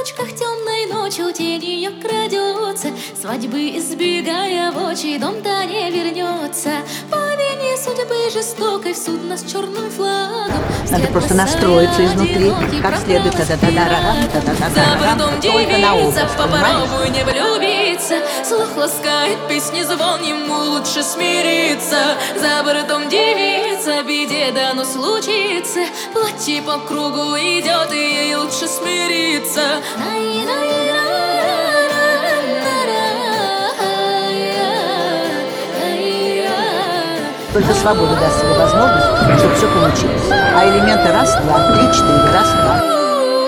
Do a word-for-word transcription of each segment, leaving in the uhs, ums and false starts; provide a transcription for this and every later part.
тучках темной ночью тень ее крадется, свадьбы избегая в очи, дом-то не вернется. По вине судьбы жестокой в суд нас черным флагом. Надо просто настроиться изнутри, как следует. За бортом девица, попробуй не влюбиться. Слух ласкает, песни звон, ему лучше смириться. За бортом девица, беде дано случится. Платье по кругу идет, и ей лучше смириться. Только свобода даст себе возможность, чтобы все получилось. А элементы раз, два, три, четыре, раз, два.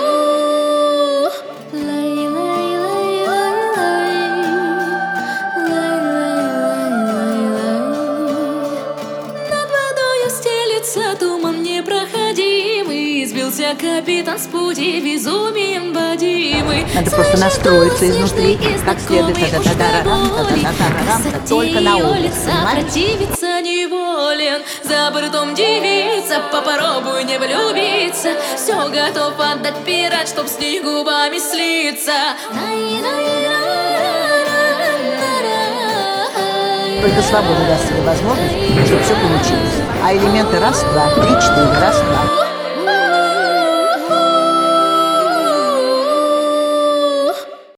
Туман непроходимый, сбился капитан с пути безумием водимый. Надо просто настроиться изнутри, как следует. Только на улице, противиться неволен. За бортом девица, попробуй не влюбиться. Все готов отдать пират, чтоб с ней губами слиться. Только свобода даст себе возможность, чтобы все получилось. А элементы раз, два, три, четыре, раз, два.